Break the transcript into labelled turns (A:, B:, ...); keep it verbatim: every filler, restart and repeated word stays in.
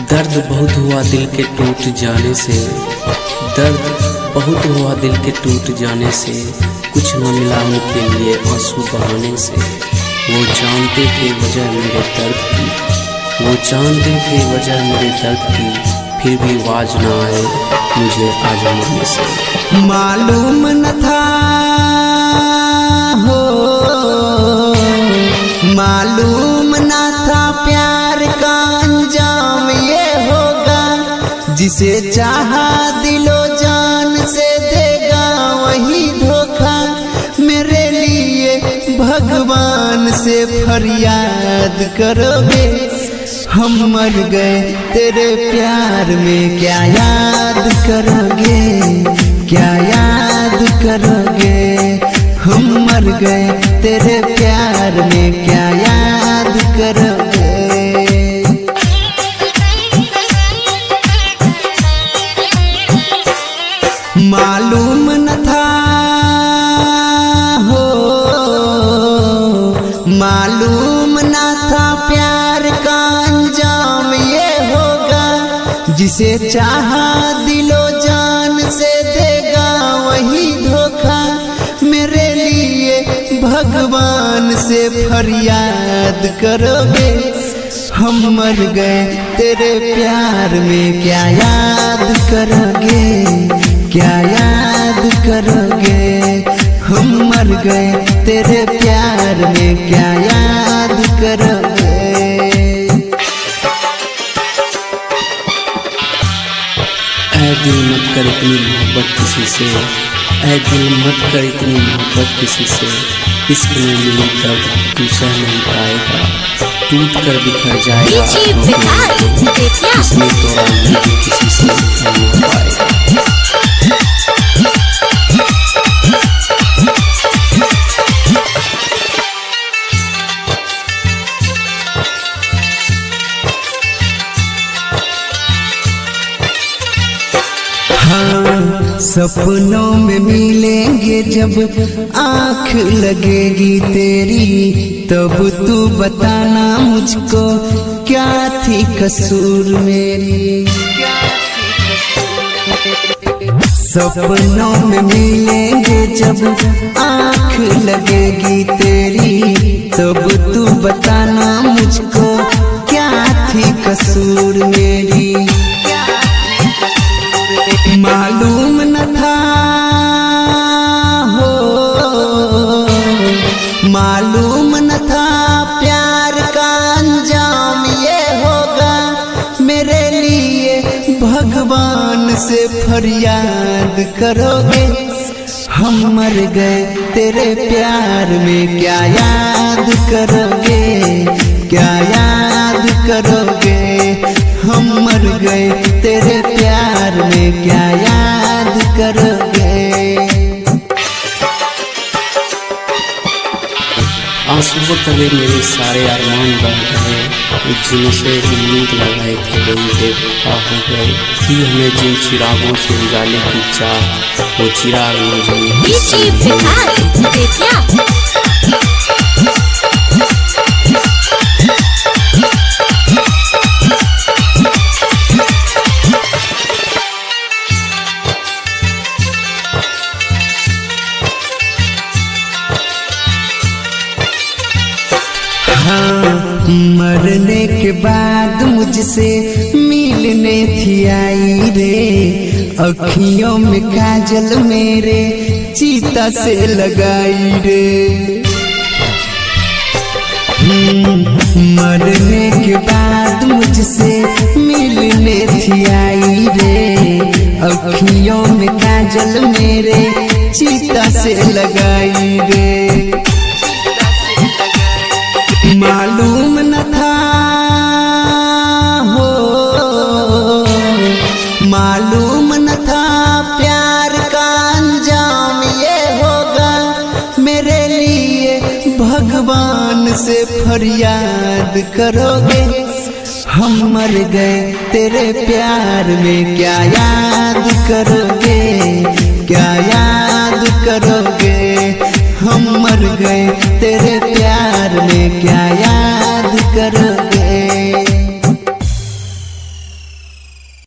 A: दर्द बहुत हुआ दिल के टूट जाने से, दर्द बहुत हुआ दिल के टूट जाने से, कुछ न मिला उनके लिए आंसू बहाने से। वो जानते थे वजह मेरे दर्द की, वो जानते थे वजह मेरे दर्द की, फिर भी आवाज न आए मुझे आज मरने से।
B: मालूम न था हो, मालूम न था प्यार का अंजाम ये होगा, जिसे चाहा दिलो जान से देगा वही धोखा। मेरे लिए भगवान से फरियाद करोगे, हम मर गए तेरे प्यार में क्या याद करोगे, क्या याद करोगे। हम मर गए तेरे प्यार में क्या याद करोगे। मालूम न था हो, मालूम न था प्यार का अंजाम ये होगा, जिसे चाहा दिलो जान से देगा वही धोखा। मेरे लिए भगवान से फरियाद करोगे, हम मर गए तेरे प्यार में क्या याद करोगे, क्या याद करोगे। हम मर गए तेरे प्यार में क्या याद करोगे।
A: ऐ दिल मत कर इतनी मोहब्बत किसी से, ऐ दिल मत कर इतनी मोहब्बत किसी से, इश्क में मिली दर्द तू सह नहीं पाएगा, टूट कर बिखर जाएगा। इसमें तोरा नहीं किसी से नहीं हो पाएगा।
B: हाँ, सपनों में मिलेंगे जब आँख लगेगी तेरी, तब तू बताना मुझको क्या थी कसूर मेरी। सपनों में मिलेंगे जब आँख लगेगी तेरी, तब तू बताना मुझको क्या थी कसूर मेरी। मालूम न था हो, मालूम न था प्यार का अंजाम ये होगा। मेरे लिए भगवान से फरियाद करोगे, हम मर गए तेरे प्यार में क्या याद करोगे, क्या याद करोगे। हम मर गए तेरे प्यार में क्या याद करोगे।
A: आंसुओं तले मेरे सारे अरमान बह गए, जिनसे उम्मीद लगाए थे वही बेवफा हो गए। थी हमें जिन चिरागों से उजाले की चाह, वो चिराग मुझे
B: हाँ, मरने के बाद मुझसे मिलने थी आई रे, अखियों में काजल मेरे चीता से लगाई रे। मरने के बाद मुझसे मिलने थी आई रे, अखियों में काजल मेरे चीता से लगाई रे। मालूम न था हो, मालूम न था प्यार का अंजाम ये होगा। मेरे लिए भगवान से फरियाद करोगे, हम मर गए तेरे प्यार में क्या याद करोगे, क्या याद करोगे। हम मर गए तेरे प्यार में क्या याद करोगे।